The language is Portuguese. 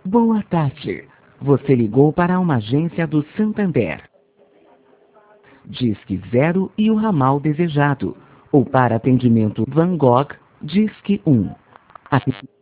Boa tarde. Você ligou para uma agência do Santander. Disque 0 e o ramal desejado. Ou para atendimento Van Gogh, Disque 1.